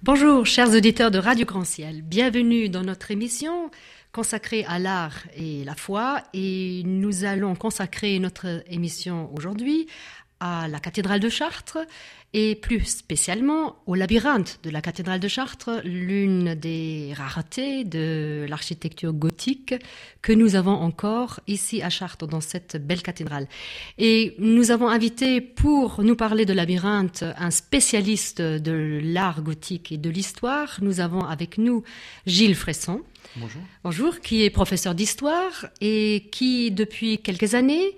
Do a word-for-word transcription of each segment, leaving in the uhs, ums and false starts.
Bonjour, chers auditeurs de Radio Grand Ciel. Bienvenue dans notre émission consacrée à l'art et la foi. Et nous allons consacrer notre émission aujourd'hui à la cathédrale de Chartres et plus spécialement au labyrinthe de la cathédrale de Chartres, l'une des raretés de l'architecture gothique que nous avons encore ici à Chartres, dans cette belle cathédrale. Et nous avons invité pour nous parler de labyrinthe un spécialiste de l'art gothique et de l'histoire. Nous avons avec nous Gilles Fresson. Bonjour. Bonjour, qui est professeur d'histoire et qui, depuis quelques années,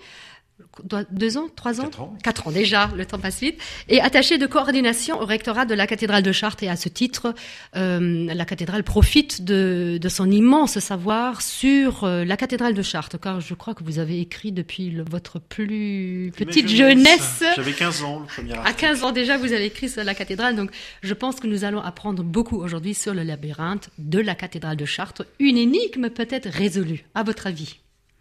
deux ans, trois ans, quatre ans, quatre ans déjà, le temps passe vite, est attaché de coordination au rectorat de la cathédrale de Chartres. Et à ce titre, euh, la cathédrale profite de, de son immense savoir sur euh, la cathédrale de Chartres, car je crois que vous avez écrit depuis le, votre plus petite jeunesse. jeunesse. J'avais quinze ans, le premier article. À quinze ans déjà, vous avez écrit sur la cathédrale. Donc, je pense que nous allons apprendre beaucoup aujourd'hui sur le labyrinthe de la cathédrale de Chartres. Une énigme peut-être résolue, à votre avis?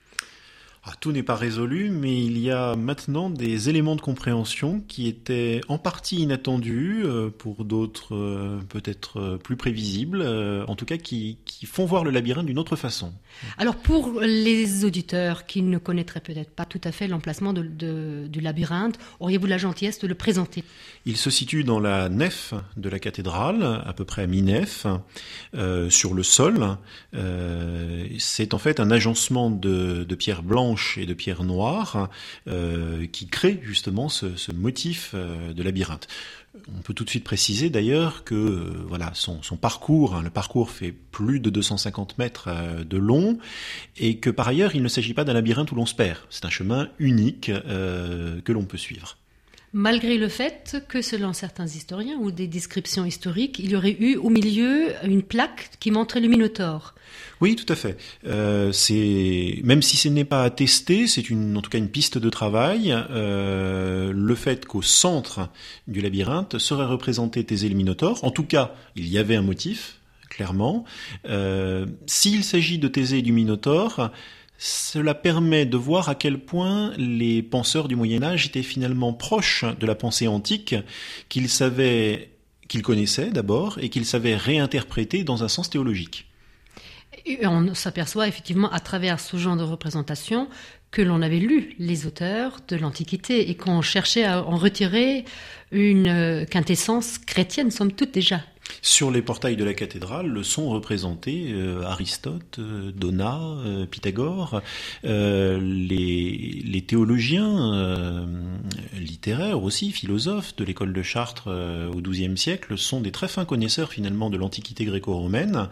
Ah, tout n'est pas résolu, mais il y a maintenant des éléments de compréhension qui étaient en partie inattendus, euh, pour d'autres euh, peut-être euh, plus prévisibles, euh, en tout cas qui, qui font voir le labyrinthe d'une autre façon. Alors pour les auditeurs qui ne connaîtraient peut-être pas tout à fait l'emplacement de, de, du labyrinthe, auriez-vous la gentillesse de le présenter? Il se situe dans la nef de la cathédrale, à peu près à mi-nef, euh, sur le sol. Euh, c'est en fait un agencement de, de pierres blanches et de pierres noires euh, qui crée justement ce, ce motif euh, de labyrinthe. On peut tout de suite préciser d'ailleurs que euh, voilà son, son parcours, hein, le parcours fait plus de deux cent cinquante mètres euh, de long et que par ailleurs il ne s'agit pas d'un labyrinthe où l'on se perd. C'est un chemin unique euh, que l'on peut suivre. Malgré le fait que, selon certains historiens ou des descriptions historiques, il y aurait eu au milieu une plaque qui montrait le Minotaure. Oui, tout à fait. Euh, c'est même si ce n'est pas attesté, c'est une, en tout cas une piste de travail. Euh, le fait qu'au centre du labyrinthe serait représenté Thésée le Minotaure. En tout cas, il y avait un motif, clairement. Euh, s'il s'agit de Thésée et du Minotaure, cela permet de voir à quel point les penseurs du Moyen-Âge étaient finalement proches de la pensée antique, qu'ils savaient, qu'ils connaissaient d'abord, et qu'ils savaient réinterpréter dans un sens théologique. Et on s'aperçoit effectivement à travers ce genre de représentation que l'on avait lu les auteurs de l'Antiquité et qu'on cherchait à en retirer une quintessence chrétienne, somme toute déjà. Sur les portails de la cathédrale sont représentés euh, Aristote, euh, Donat, euh, Pythagore, euh, les, les théologiens euh, littéraires aussi, philosophes de l'école de Chartres euh, au douzième siècle sont des très fins connaisseurs finalement de l'Antiquité gréco-romaine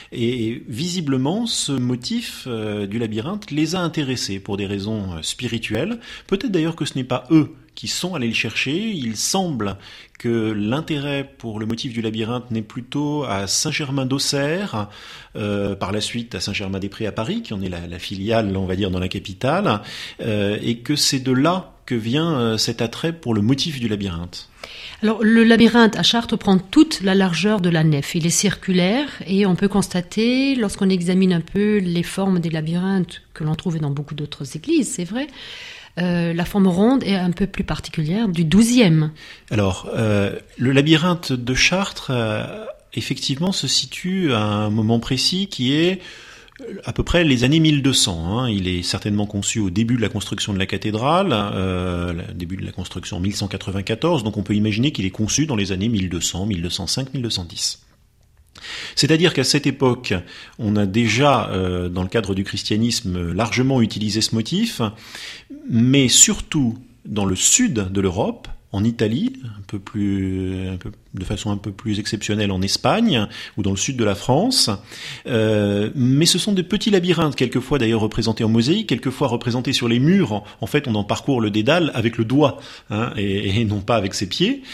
et visiblement ce motif euh, du labyrinthe les a intéressés pour des raisons spirituelles, peut-être d'ailleurs que ce n'est pas eux qui sont allés le chercher. Il semble que l'intérêt pour le motif du labyrinthe n'est plutôt à Saint-Germain-d'Auxerre, euh, par la suite à Saint-Germain-des-Prés à Paris, qui en est la, la filiale, on va dire, dans la capitale, euh, et que c'est de là que vient euh, cet attrait pour le motif du labyrinthe. Alors, le labyrinthe à Chartres prend toute la largeur de la nef. Il est circulaire et on peut constater, lorsqu'on examine un peu les formes des labyrinthes que l'on trouve dans beaucoup d'autres églises, c'est vrai, Euh, la forme ronde est un peu plus particulière du douzième. Alors, euh, le labyrinthe de Chartres, euh, effectivement, se situe à un moment précis qui est à peu près les années mille deux cents. Hein. Il est certainement conçu au début de la construction de la cathédrale, euh, le début de la construction en mille cent quatre-vingt-quatorze, donc on peut imaginer qu'il est conçu dans les années mille deux cents, mille deux cent cinq, mille deux cent dix. C'est-à-dire qu'à cette époque, on a déjà, euh, dans le cadre du christianisme, largement utilisé ce motif, mais surtout dans le sud de l'Europe, en Italie, un peu plus, un peu, de façon un peu plus exceptionnelle en Espagne ou dans le sud de la France. Euh, mais ce sont des petits labyrinthes, quelquefois d'ailleurs représentés en mosaïque, quelquefois représentés sur les murs. En, en fait, on en parcourt le dédale avec le doigt, hein, et, et non pas avec ses pieds.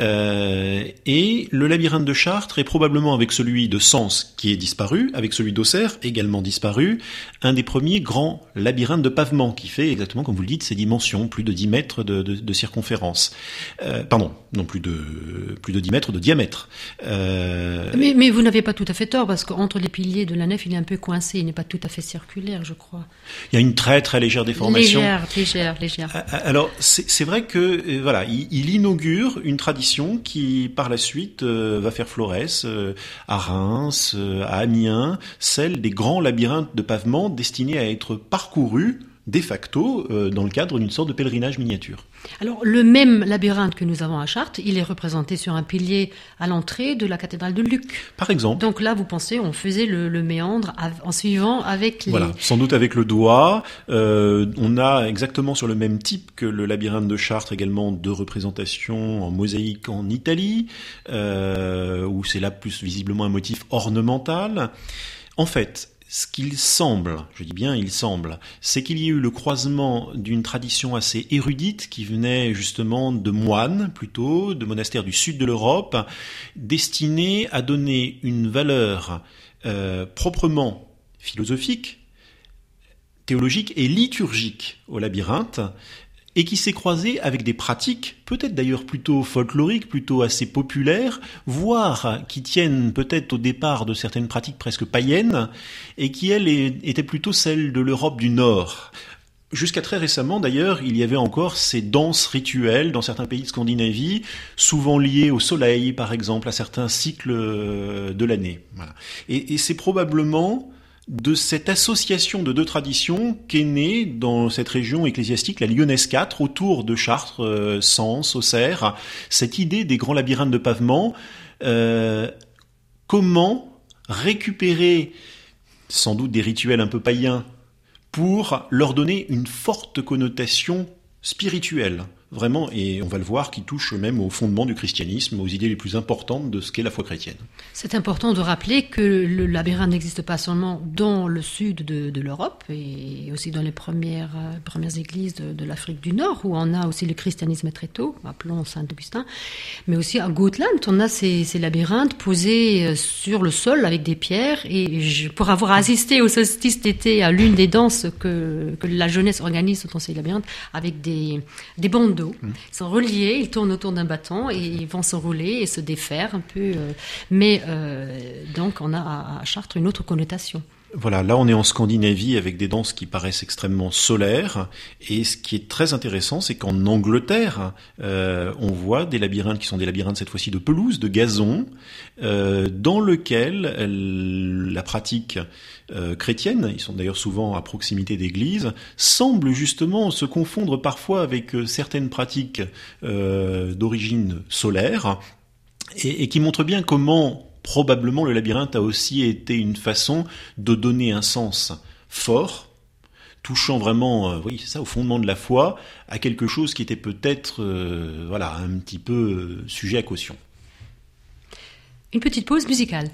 Euh, et le labyrinthe de Chartres est probablement, avec celui de Sens qui est disparu, avec celui d'Auxerre également disparu, un des premiers grands labyrinthes de pavement qui fait exactement, comme vous le dites, ses dimensions, plus de dix mètres de, de, de circonférence. Euh, pardon, non plus de plus de dix dix mètres de diamètre. Euh... Mais, mais vous n'avez pas tout à fait tort, parce qu'entre les piliers de la nef, il est un peu coincé, il n'est pas tout à fait circulaire, je crois. Il y a une très très légère déformation. Légère, légère, légère. Alors c'est, c'est vrai que euh, voilà, il, il inaugure une tradition qui par la suite euh, va faire florès euh, à Reims, euh, à Amiens, celle des grands labyrinthes de pavement destinés à être parcourus de facto euh, dans le cadre d'une sorte de pèlerinage miniature. Alors, le même labyrinthe que nous avons à Chartres, il est représenté sur un pilier à l'entrée de la cathédrale de Lucques. Par exemple. Donc là, vous pensez, on faisait le, le méandre en suivant avec les... Voilà, sans doute avec le doigt. Euh, on a exactement sur le même type que le labyrinthe de Chartres également deux représentations en mosaïque en Italie, euh, où c'est là plus visiblement un motif ornemental. En fait, ce qu'il semble, je dis bien il semble, c'est qu'il y a eu le croisement d'une tradition assez érudite qui venait justement de moines plutôt, de monastères du sud de l'Europe, destinés à donner une valeur euh, proprement philosophique, théologique et liturgique au labyrinthe, et qui s'est croisé avec des pratiques, peut-être d'ailleurs plutôt folkloriques, plutôt assez populaires, voire qui tiennent peut-être au départ de certaines pratiques presque païennes, et qui, elles, étaient plutôt celles de l'Europe du Nord. Jusqu'à très récemment, d'ailleurs, il y avait encore ces danses rituelles dans certains pays de Scandinavie, souvent liées au soleil, par exemple, à certains cycles de l'année. Voilà. Et, et c'est probablement de cette association de deux traditions qu'est née dans cette région ecclésiastique, la Lyonnaise quatre, autour de Chartres, euh, Sens, Auxerre, cette idée des grands labyrinthes de pavement. Euh, comment récupérer sans doute des rituels un peu païens pour leur donner une forte connotation spirituelle, vraiment, et on va le voir, qui touche même au fondement du christianisme, aux idées les plus importantes de ce qu'est la foi chrétienne. C'est important de rappeler que le labyrinthe n'existe pas seulement dans le sud de, de l'Europe, et aussi dans les premières, euh, premières églises de, de l'Afrique du Nord, où on a aussi le christianisme très tôt, appelons Saint-Augustin, mais aussi à Gotland, on a ces, ces labyrinthes posés sur le sol avec des pierres, et je, pour avoir assisté au solstice d'été à l'une des danses que, que la jeunesse organise dans ces labyrinthes, avec des, des bandes d'eau. Ils sont reliés, ils tournent autour d'un bâton et ils vont s'enrouler et se défaire un peu. Euh, mais euh, donc on a à, à Chartres une autre connotation. Voilà, là on est en Scandinavie avec des danses qui paraissent extrêmement solaires, et ce qui est très intéressant, c'est qu'en Angleterre, euh, on voit des labyrinthes qui sont des labyrinthes cette fois-ci de pelouse, de gazon, euh, dans lequel euh, la pratique euh, chrétienne, ils sont d'ailleurs souvent à proximité d'églises, semble justement se confondre parfois avec euh, certaines pratiques euh, d'origine solaire, et, et qui montrent bien comment probablement le labyrinthe a aussi été une façon de donner un sens fort, touchant vraiment, euh, oui, c'est ça, au fondement de la foi, à quelque chose qui était peut-être, euh, voilà, un petit peu euh, sujet à caution. Une petite pause musicale.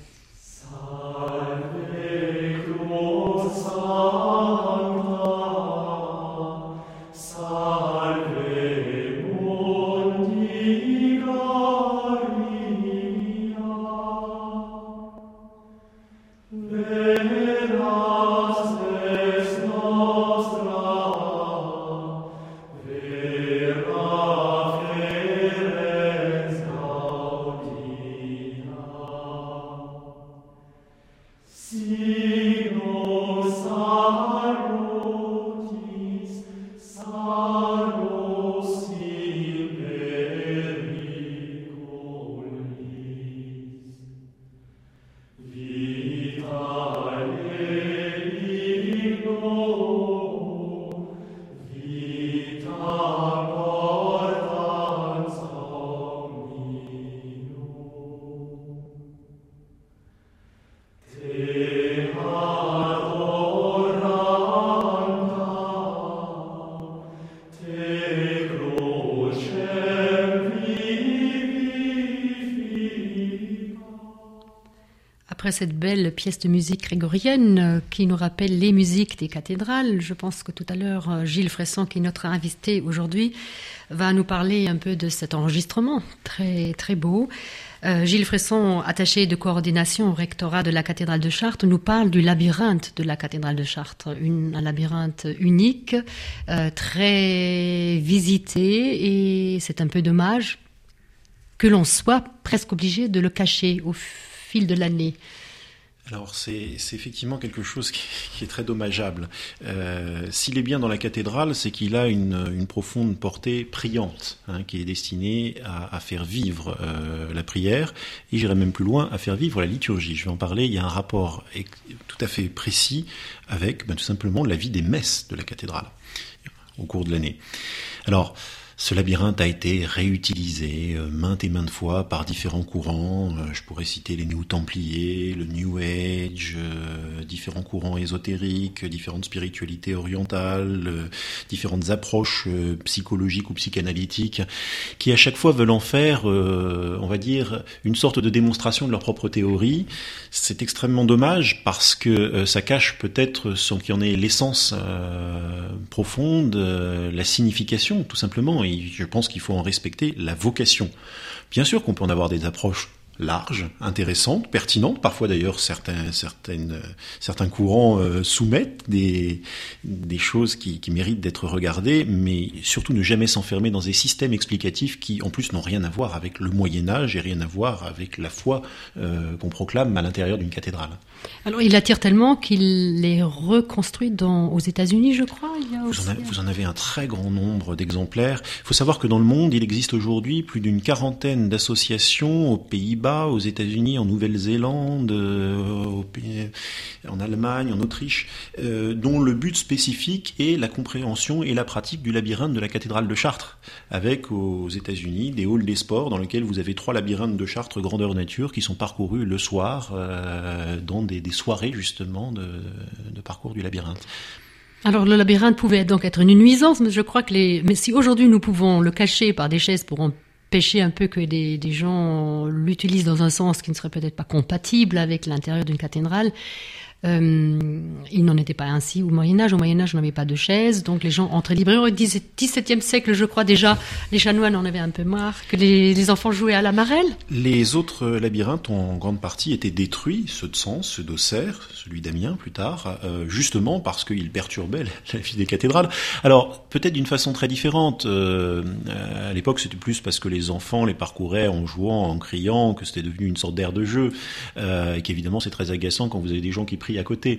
Après cette belle pièce de musique grégorienne qui nous rappelle les musiques des cathédrales, je pense que tout à l'heure, Gilles Fresson, qui est notre invité aujourd'hui, va nous parler un peu de cet enregistrement très, très beau. Euh, Gilles Fresson, attaché de coordination au rectorat de la cathédrale de Chartres, nous parle du labyrinthe de la cathédrale de Chartres, une, un labyrinthe unique, euh, très visité, et c'est un peu dommage que l'on soit presque obligé de le cacher au fil de l'année. Alors c'est, c'est effectivement quelque chose qui, qui est très dommageable. Euh, s'il est bien dans la cathédrale, c'est qu'il a une, une profonde portée priante, hein, qui est destinée à, à faire vivre euh, la prière, et j'irai même plus loin, à faire vivre la liturgie. Je vais en parler, il y a un rapport tout à fait précis avec ben, tout simplement la vie des messes de la cathédrale au cours de l'année. Alors, ce labyrinthe a été réutilisé euh, maintes et maintes fois par différents courants. Euh, je pourrais citer les Néo-Templiers, le New Age, euh, différents courants ésotériques, différentes spiritualités orientales, euh, différentes approches euh, psychologiques ou psychanalytiques, qui à chaque fois veulent en faire, euh, on va dire, une sorte de démonstration de leur propre théorie. C'est extrêmement dommage parce que euh, ça cache peut-être, sans qu'il y en ait l'essence euh, profonde, euh, la signification, tout simplement. Et je pense qu'il faut en respecter la vocation. Bien sûr qu'on peut en avoir des approches larges, intéressantes, pertinentes. Parfois d'ailleurs certains, certaines, certains courants euh, soumettent des, des choses qui, qui méritent d'être regardées, mais surtout ne jamais s'enfermer dans des systèmes explicatifs qui en plus n'ont rien à voir avec le Moyen-Âge et rien à voir avec la foi euh, qu'on proclame à l'intérieur d'une cathédrale. Alors il attire tellement qu'il est reconstruit dans, aux États-Unis, je crois. Il y a aussi... vous, en avez, vous en avez un très grand nombre d'exemplaires. Il faut savoir que dans le monde, il existe aujourd'hui plus d'une quarantaine d'associations aux Pays-Bas, aux États-Unis, en Nouvelle-Zélande, euh, au pays, en Allemagne, en Autriche, euh, dont le but spécifique est la compréhension et la pratique du labyrinthe de la cathédrale de Chartres, avec aux États-Unis des halls des sports dans lesquels vous avez trois labyrinthes de Chartres grandeur nature qui sont parcourus le soir euh, dans des, des soirées justement de, de parcours du labyrinthe. Alors le labyrinthe pouvait donc être une nuisance, mais je crois que les, mais si aujourd'hui nous pouvons le cacher par des chaises pour empêcher un peu que des, des gens l'utilisent dans un sens qui ne serait peut-être pas compatible avec l'intérieur d'une cathédrale, Euh, il n'en était pas ainsi au Moyen-Âge. Au Moyen-Âge, on n'avait pas de chaises, donc les gens entraient libres. Au dix-septième siècle, je crois déjà, les chanoines en avaient un peu marre, que les, les enfants jouaient à la marelle. Les autres labyrinthes ont en grande partie été détruits, ceux de Sens, ceux d'Auxerre, celui d'Amiens plus tard, euh, justement parce qu'ils perturbaient la vie des cathédrales. Alors, peut-être d'une façon très différente. Euh, à l'époque, c'était plus parce que les enfants les parcouraient en jouant, en criant, que c'était devenu une sorte d'aire de jeu, euh, et qu'évidemment, c'est très agaçant quand vous avez des gens qui prient à côté.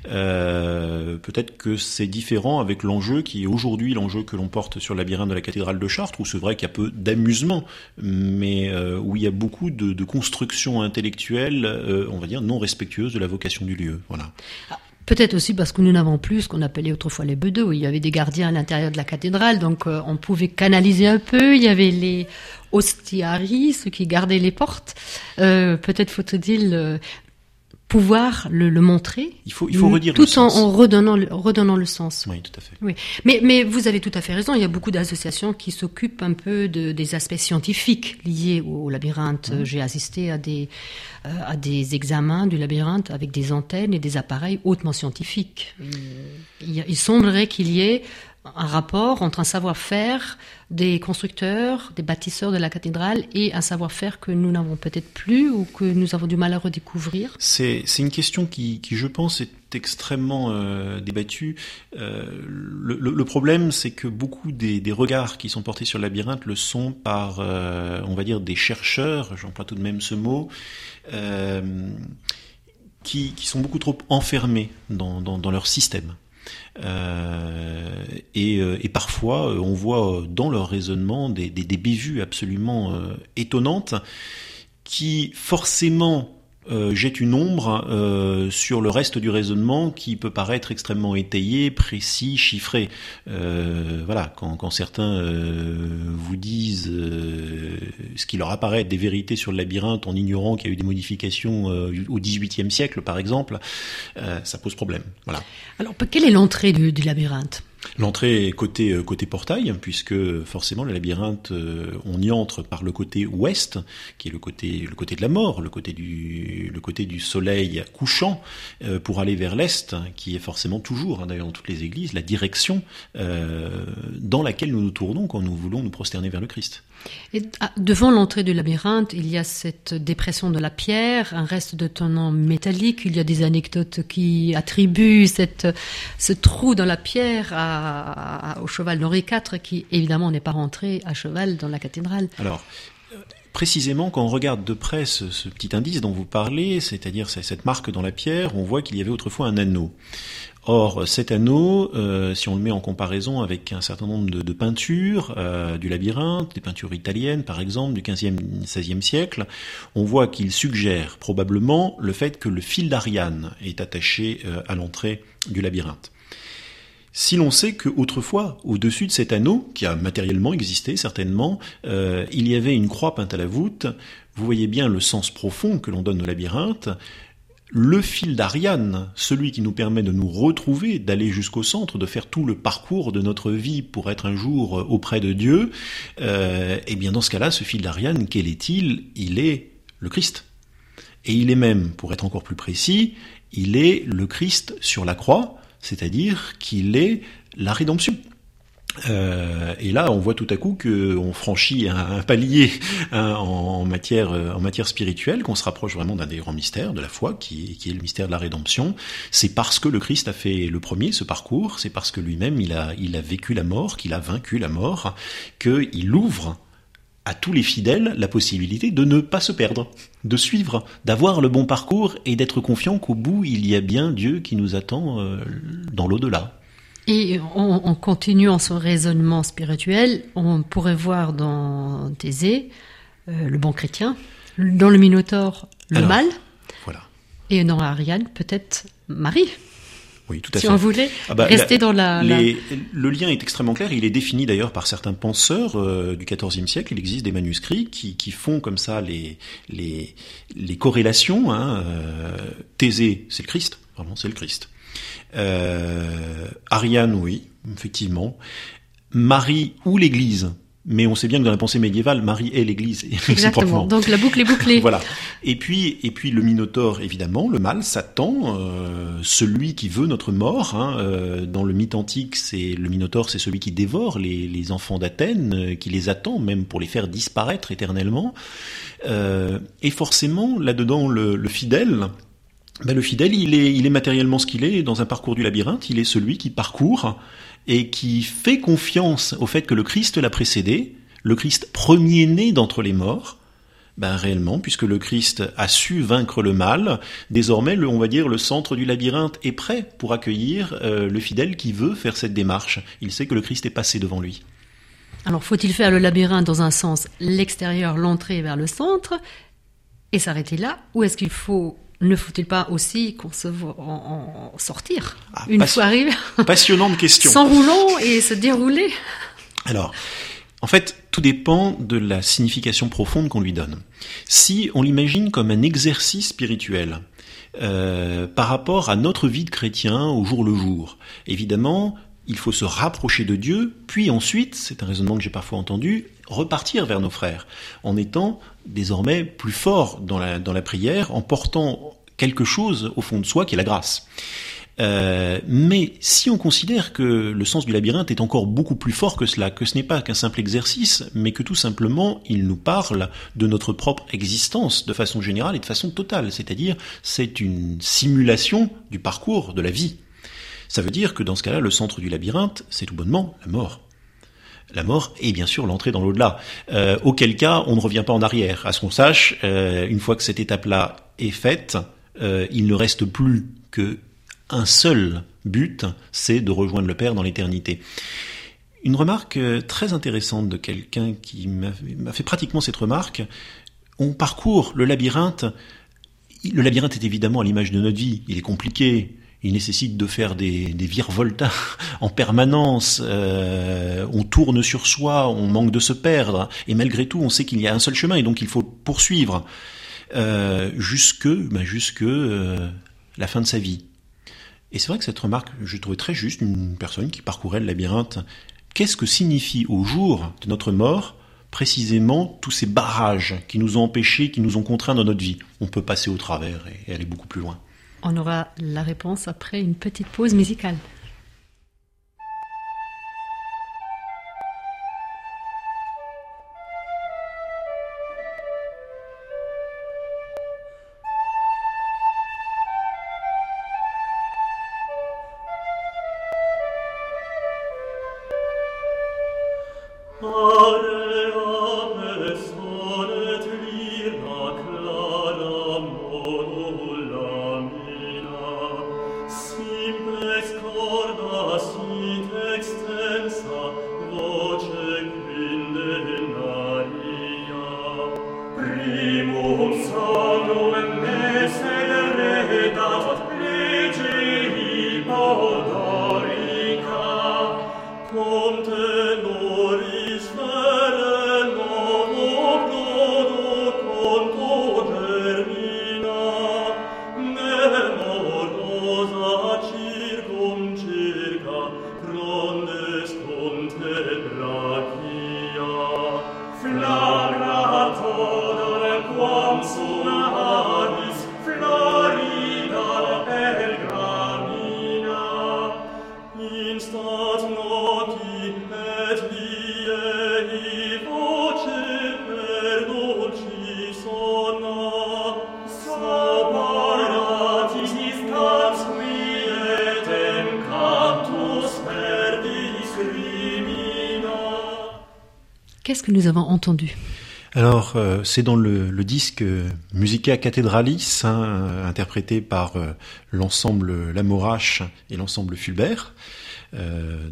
Euh, peut-être que c'est différent avec l'enjeu qui est aujourd'hui l'enjeu que l'on porte sur le labyrinthe de la cathédrale de Chartres, où c'est vrai qu'il y a peu d'amusement, mais euh, où il y a beaucoup de, de constructions intellectuelles, euh, on va dire, non respectueuses de la vocation du lieu. Voilà. Ah. Peut-être aussi parce que nous n'avons plus ce qu'on appelait autrefois les bedeaux, où il y avait des gardiens à l'intérieur de la cathédrale, donc euh, on pouvait canaliser un peu. Il y avait les hostiarii, ceux qui gardaient les portes. Euh, peut-être faut-il euh, pouvoir le, le montrer. Il faut, il faut redire tout le sens. en, en redonnant, le, redonnant le sens. Oui, tout à fait. Oui, mais, mais vous avez tout à fait raison. Il y a beaucoup d'associations qui s'occupent un peu de, des aspects scientifiques liés au, au labyrinthe. Mmh. J'ai assisté à des, euh, à des examens du labyrinthe avec des antennes et des appareils hautement scientifiques. Il, il semblerait qu'il y ait un rapport entre un savoir-faire des constructeurs, des bâtisseurs de la cathédrale et un savoir-faire que nous n'avons peut-être plus ou que nous avons du mal à redécouvrir. C'est, c'est une question qui, qui, je pense, est extrêmement euh, débattue. Euh, le, le, le problème, c'est que beaucoup des, des regards qui sont portés sur le labyrinthe le sont par, euh, on va dire, des chercheurs, j'emploie tout de même ce mot, euh, qui, qui sont beaucoup trop enfermés dans, dans, dans leur système. Euh, et, et parfois on voit dans leur raisonnement des, des, des bévues absolument euh, étonnantes qui forcément euh, jettent une ombre euh, sur le reste du raisonnement qui peut paraître extrêmement étayé, précis, chiffré. Euh, voilà, quand, quand certains euh, vous disent euh, ce qui leur apparaît être des vérités sur le labyrinthe en ignorant qu'il y a eu des modifications euh, au dix-huitième siècle par exemple, euh, ça pose problème. Voilà. Alors quelle est l'entrée du, du labyrinthe ? L'entrée est côté, côté portail, puisque forcément le labyrinthe, on y entre par le côté ouest, qui est le côté, le côté de la mort, le côté du, le côté du soleil couchant, pour aller vers l'est, qui est forcément toujours, d'ailleurs dans toutes les églises, la direction euh, dans laquelle nous nous tournons quand nous voulons nous prosterner vers le Christ. Et devant l'entrée du labyrinthe, il y a cette dépression de la pierre, un reste de tenant métallique. Il y a des anecdotes qui attribuent cette, ce trou dans la pierre à, à, au cheval d'Henri quatre, qui évidemment n'est pas rentré à cheval dans la cathédrale. Alors, précisément, quand on regarde de près ce, ce petit indice dont vous parlez, c'est-à-dire cette marque dans la pierre, on voit qu'il y avait autrefois un anneau. Or, cet anneau, euh, si on le met en comparaison avec un certain nombre de, de peintures euh, du labyrinthe, des peintures italiennes par exemple, du quinzième, seizième siècle, on voit qu'il suggère probablement le fait que le fil d'Ariane est attaché euh, à l'entrée du labyrinthe. Si l'on sait qu'autrefois, au-dessus de cet anneau, qui a matériellement existé certainement, euh, il y avait une croix peinte à la voûte, vous voyez bien le sens profond que l'on donne au labyrinthe. Le fil d'Ariane, celui qui nous permet de nous retrouver, d'aller jusqu'au centre, de faire tout le parcours de notre vie pour être un jour auprès de Dieu, euh, et bien dans ce cas-là, ce fil d'Ariane, quel est-il ? Il est le Christ. Et il est même, pour être encore plus précis, il est le Christ sur la croix, c'est-à-dire qu'il est la rédemption. Euh, et là, on voit tout à coup qu'on franchit un, un palier hein, en, matière, en matière spirituelle, qu'on se rapproche vraiment d'un des grands mystères de la foi, qui, qui est le mystère de la rédemption. C'est parce que le Christ a fait le premier, ce parcours, c'est parce que lui-même, il a, il a vécu la mort, qu'il a vaincu la mort, qu'il ouvre à tous les fidèles la possibilité de ne pas se perdre, de suivre, d'avoir le bon parcours et d'être confiant qu'au bout, il y a bien Dieu qui nous attend euh, dans l'au-delà. Et en, en continuant son raisonnement spirituel, on pourrait voir dans Thésée euh, le bon chrétien, dans le Minotaure le Alors, mal, voilà. Et dans Ariane peut-être Marie. Oui, tout à si fait. on voulait ah bah, rester la, dans la, les, la... Le lien est extrêmement clair. Il est défini d'ailleurs par certains penseurs euh, du quatorzième siècle. Il existe des manuscrits qui, qui font comme ça les, les, les corrélations. Hein. Euh, Thésée, c'est le Christ. Vraiment, c'est le Christ. Euh, Ariane, oui, effectivement. Marie ou l'Église. Mais on sait bien que dans la pensée médiévale, Marie est l'Église. Exactement. Donc la boucle est bouclée. Voilà. Et puis, et puis le Minotaure, évidemment, le mal, Satan, euh, celui qui veut notre mort. Hein, euh, dans le mythe antique, c'est le Minotaure, c'est celui qui dévore les, les enfants d'Athènes, euh, qui les attend même pour les faire disparaître éternellement. Euh, et forcément, là-dedans, le, le fidèle. Ben, le fidèle, il est, il est matériellement ce qu'il est dans un parcours du labyrinthe. Il est celui qui parcourt et qui fait confiance au fait que le Christ l'a précédé, le Christ premier-né d'entre les morts. Ben réellement, puisque le Christ a su vaincre le mal, désormais, le, on va dire, le centre du labyrinthe est prêt pour accueillir euh, le fidèle qui veut faire cette démarche. Il sait que le Christ est passé devant lui. Alors, faut-il faire le labyrinthe dans un sens, l'extérieur, l'entrée vers le centre, et s'arrêter là, ou est-ce qu'il faut... Ne faut-il pas aussi concevoir, en, en sortir ah, une passion, fois arrivé passionnante question. S'enroulant et se dérouler. Alors, en fait, tout dépend de la signification profonde qu'on lui donne. Si on l'imagine comme un exercice spirituel euh, par rapport à notre vie de chrétien au jour le jour, évidemment, il faut se rapprocher de Dieu, puis ensuite, c'est un raisonnement que j'ai parfois entendu, repartir vers nos frères, en étant désormais plus fort dans la, dans la prière, en portant quelque chose au fond de soi qui est la grâce. Euh, mais si on considère que le sens du labyrinthe est encore beaucoup plus fort que cela, que ce n'est pas qu'un simple exercice, mais que tout simplement il nous parle de notre propre existence de façon générale et de façon totale, c'est-à-dire c'est une simulation du parcours de la vie. Ça veut dire que dans ce cas-là, le centre du labyrinthe, c'est tout bonnement la mort. La mort et bien sûr l'entrée dans l'au-delà. Euh, auquel cas, on ne revient pas en arrière. À ce qu'on sache, euh, une fois que cette étape-là est faite, euh, il ne reste plus qu'un seul but, c'est de rejoindre le Père dans l'éternité. Une remarque très intéressante de quelqu'un qui m'a, m'a fait pratiquement cette remarque. On parcourt le labyrinthe. Le labyrinthe est évidemment à l'image de notre vie. Il est compliqué. Il nécessite de faire des, des virevoltas en permanence, euh, on tourne sur soi, on manque de se perdre, et malgré tout, on sait qu'il y a un seul chemin, et donc il faut poursuivre euh, jusque, ben jusque euh, la fin de sa vie. Et c'est vrai que cette remarque, je trouvais très juste, une personne qui parcourait le labyrinthe. Qu'est-ce que signifie au jour de notre mort, précisément, tous ces barrages qui nous ont empêchés, qui nous ont contraints dans notre vie? On peut passer au travers et, et aller beaucoup plus loin. On aura la réponse après une petite pause musicale. Ave, ave, sole Qu'est-ce que nous avons entendu ? Alors, euh, c'est dans le, le disque Musica Cathedralis, hein, euh, interprété par euh, l'ensemble Lamorache et l'ensemble Fulbert. Euh,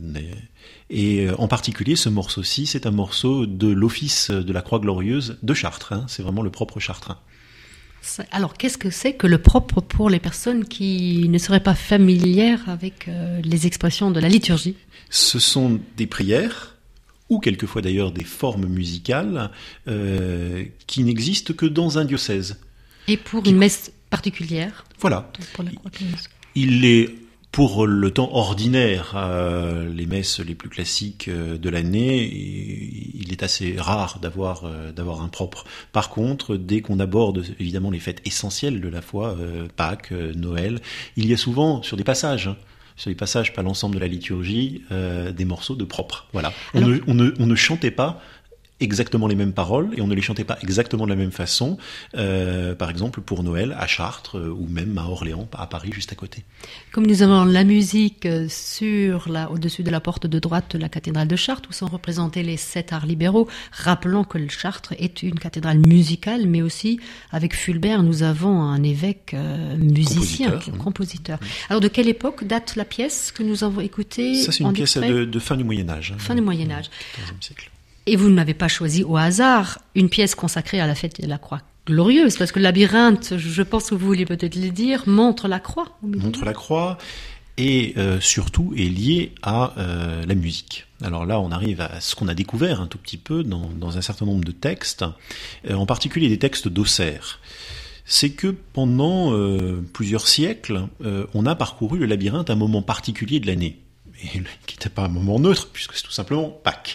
et euh, en particulier, ce morceau-ci, c'est un morceau de l'Office de la Croix Glorieuse de Chartres. Hein, c'est vraiment le propre chartrain. Alors, qu'est-ce que c'est que le propre pour les personnes qui ne seraient pas familières avec euh, les expressions de la liturgie ? Ce sont des prières, ou quelquefois d'ailleurs des formes musicales, euh, qui n'existent que dans un diocèse. Et pour qui... une messe particulière ? Voilà. Pour la Croix Glorieuse. Il est, pour le temps ordinaire, euh, les messes les plus classiques euh, de l'année, il est assez rare d'avoir, euh, d'avoir un propre. Par contre, dès qu'on aborde évidemment les fêtes essentielles de la foi, euh, Pâques, euh, Noël, il y a souvent, sur des passages, hein, sur les passages, pas l'ensemble de la liturgie, euh, des morceaux de propre. Voilà. On, Alors, ne, on, ne, on ne chantait pas exactement les mêmes paroles et on ne les chantait pas exactement de la même façon, euh, par exemple pour Noël à Chartres euh, ou même à Orléans, à Paris juste à côté. Comme nous avons la musique sur la, au-dessus de la porte de droite de la cathédrale de Chartres où sont représentés les sept arts libéraux, rappelons que le Chartres est une cathédrale musicale, mais aussi avec Fulbert nous avons un évêque euh, musicien, compositeur. Qui, compositeur. Oui. Alors de quelle époque date la pièce que nous avons écoutée ? Ça c'est une pièce de, de fin du Moyen-Âge. Fin hein, du Moyen-Âge. quinzième siècle. Et vous n'avez pas choisi au hasard une pièce consacrée à la fête de la Croix Glorieuse, parce que le labyrinthe, je pense que vous vouliez peut-être le dire, montre la croix. Montre la croix et euh, surtout est lié à euh, la musique. Alors là, on arrive à ce qu'on a découvert un tout petit peu dans, dans un certain nombre de textes, euh, en particulier des textes d'Auxerre. C'est que pendant euh, plusieurs siècles, euh, on a parcouru le labyrinthe à un moment particulier de l'année, et qui n'était pas un moment neutre, puisque c'est tout simplement Pâques.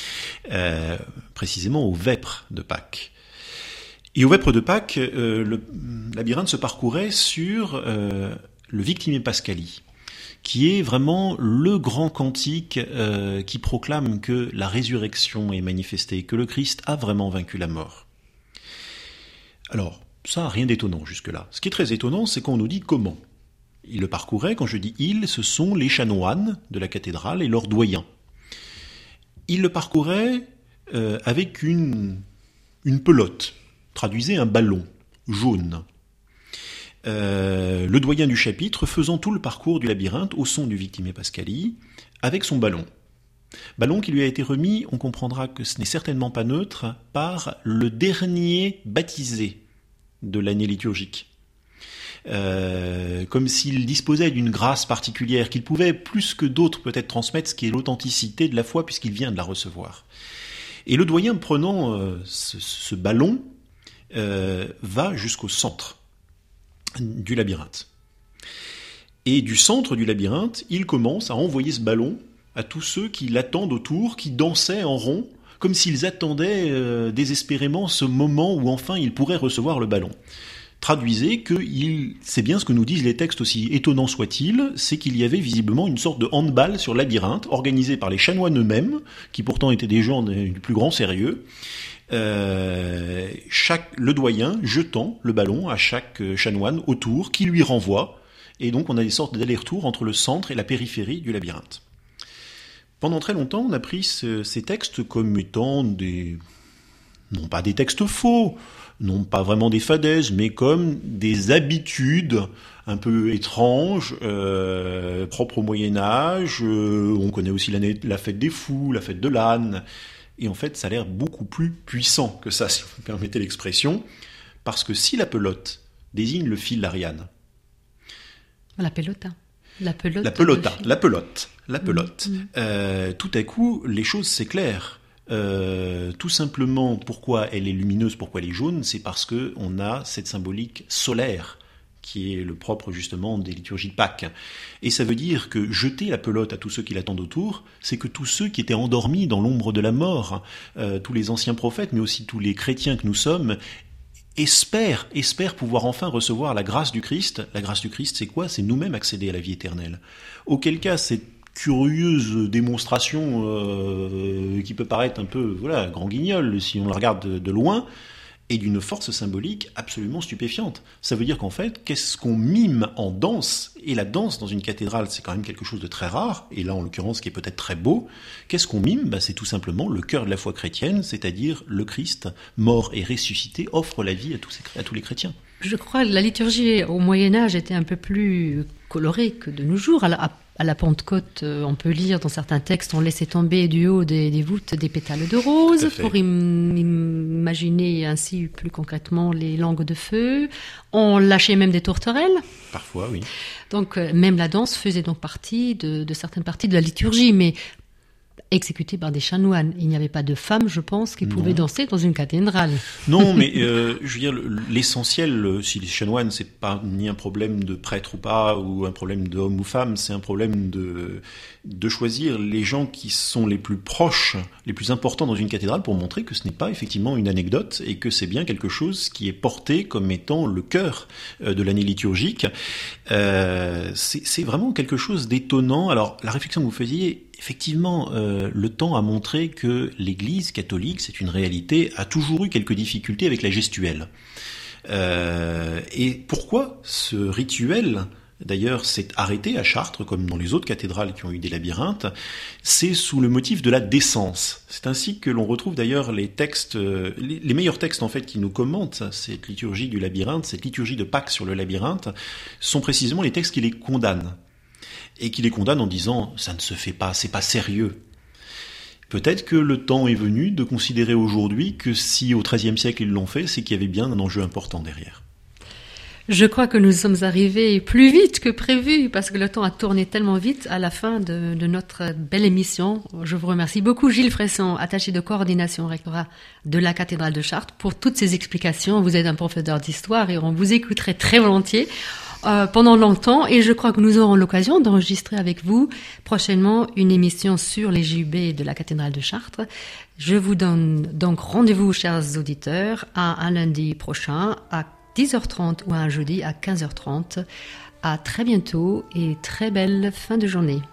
Euh, précisément au vêpres de Pâques. Et au vêpres de Pâques, euh, le labyrinthe se parcourait sur euh, le Victime Pascali, qui est vraiment le grand cantique euh, qui proclame que la résurrection est manifestée, que le Christ a vraiment vaincu la mort. Alors, ça, rien d'étonnant jusque-là. Ce qui est très étonnant, c'est qu'on nous dit comment. Il le parcourait, quand je dis « il », ce sont les chanoines de la cathédrale et leurs doyens. Il le parcourait euh, avec une, une pelote, traduisez un ballon jaune. Euh, le doyen du chapitre faisant tout le parcours du labyrinthe au son du Victime Pascali avec son ballon. Ballon qui lui a été remis, on comprendra que ce n'est certainement pas neutre, par le dernier baptisé de l'année liturgique. Euh, comme s'il disposait d'une grâce particulière qu'il pouvait plus que d'autres peut-être transmettre, ce qui est l'authenticité de la foi puisqu'il vient de la recevoir. Et le doyen prenant euh, ce, ce ballon euh, va jusqu'au centre du labyrinthe. Et du centre du labyrinthe, il commence à envoyer ce ballon à tous ceux qui l'attendent autour, qui dansaient en rond, comme s'ils attendaient euh, désespérément ce moment où enfin ils pourraient recevoir le ballon. Traduisez que il, c'est bien ce que nous disent les textes, aussi étonnants soient-ils, c'est qu'il y avait visiblement une sorte de handball sur labyrinthe, organisé par les chanoines eux-mêmes, qui pourtant étaient des gens du plus grand sérieux, euh, chaque, le doyen jetant le ballon à chaque chanoine autour, qui lui renvoie, et donc on a des sortes d'allers-retours entre le centre et la périphérie du labyrinthe. Pendant très longtemps, on a pris ce, ces textes comme étant des... non pas des textes faux, non pas vraiment des fadaises, mais comme des habitudes un peu étranges, euh, propres au Moyen-Âge. Euh, on connaît aussi l'année, la fête des fous, la fête de l'âne. Et en fait, ça a l'air beaucoup plus puissant que ça, si vous me permettez l'expression, parce que si la pelote désigne le fil d'Ariane... La pelota. La pelote. La pelota, la pelote, la pelote. Mmh. Euh, tout à coup, les choses s'éclairent. Euh, tout simplement, pourquoi elle est lumineuse, pourquoi elle est jaune, c'est parce que on a cette symbolique solaire qui est le propre justement des liturgies de Pâques. Et ça veut dire que jeter la pelote à tous ceux qui l'attendent autour, c'est que tous ceux qui étaient endormis dans l'ombre de la mort, euh, tous les anciens prophètes, mais aussi tous les chrétiens que nous sommes, espèrent, espèrent pouvoir enfin recevoir la grâce du Christ. La grâce du Christ, c'est quoi ? C'est nous-mêmes accéder à la vie éternelle. Auquel cas, cette curieuse démonstration euh, qui peut paraître un peu voilà grand guignol si on la regarde de, de loin, et d'une force symbolique absolument stupéfiante. Ça veut dire qu'en fait, qu'est-ce qu'on mime en danse ? Et la danse dans une cathédrale, c'est quand même quelque chose de très rare, et là en l'occurrence qui est peut-être très beau. Qu'est-ce qu'on mime ? Bah, c'est tout simplement le cœur de la foi chrétienne, c'est-à-dire le Christ, mort et ressuscité, offre la vie à tous, ces, à tous les chrétiens. Je crois que la liturgie au Moyen-Âge était un peu plus colorée que de nos jours. À la, à la Pentecôte, on peut lire dans certains textes, on laissait tomber du haut des, des voûtes des pétales de rose pour im- imaginer ainsi plus concrètement les langues de feu. On lâchait même des tourterelles. Parfois, oui. Donc même la danse faisait donc partie de, de certaines parties de la liturgie, mais exécuté par des chanoines. Il n'y avait pas de femmes, je pense, qui non. pouvaient danser dans une cathédrale. Non, mais euh, je veux dire, l'essentiel, si les chanoines, c'est pas ni un problème de prêtre ou pas, ou un problème d'homme ou femme, c'est un problème de, de choisir les gens qui sont les plus proches, les plus importants dans une cathédrale pour montrer que ce n'est pas effectivement une anecdote et que c'est bien quelque chose qui est porté comme étant le cœur de l'année liturgique. Euh, c'est, c'est vraiment quelque chose d'étonnant. Alors, la réflexion que vous faisiez, effectivement, euh, le temps a montré que l'Église catholique, c'est une réalité, a toujours eu quelques difficultés avec la gestuelle. Euh, et pourquoi ce rituel, d'ailleurs, s'est arrêté à Chartres, comme dans les autres cathédrales qui ont eu des labyrinthes, c'est sous le motif de la décence. C'est ainsi que l'on retrouve d'ailleurs les textes, les, les meilleurs textes en fait qui nous commentent cette liturgie du labyrinthe, cette liturgie de Pâques sur le labyrinthe, sont précisément les textes qui les condamnent. Et qui les condamne en disant « ça ne se fait pas, c'est pas sérieux ». Peut-être que le temps est venu de considérer aujourd'hui que si au treizième siècle ils l'ont fait, c'est qu'il y avait bien un enjeu important derrière. Je crois que nous sommes arrivés plus vite que prévu, parce que le temps a tourné tellement vite à la fin de, de notre belle émission. Je vous remercie beaucoup, Gilles Fresson, attaché de coordination rectorat de la cathédrale de Chartres, pour toutes ces explications. Vous êtes un professeur d'histoire et on vous écouterait très volontiers. Euh, pendant longtemps, et je crois que nous aurons l'occasion d'enregistrer avec vous prochainement une émission sur les J U B de la cathédrale de Chartres. Je vous donne donc rendez-vous, chers auditeurs, à un lundi prochain à dix heures trente ou à un jeudi à quinze heures trente. À très bientôt et très belle fin de journée.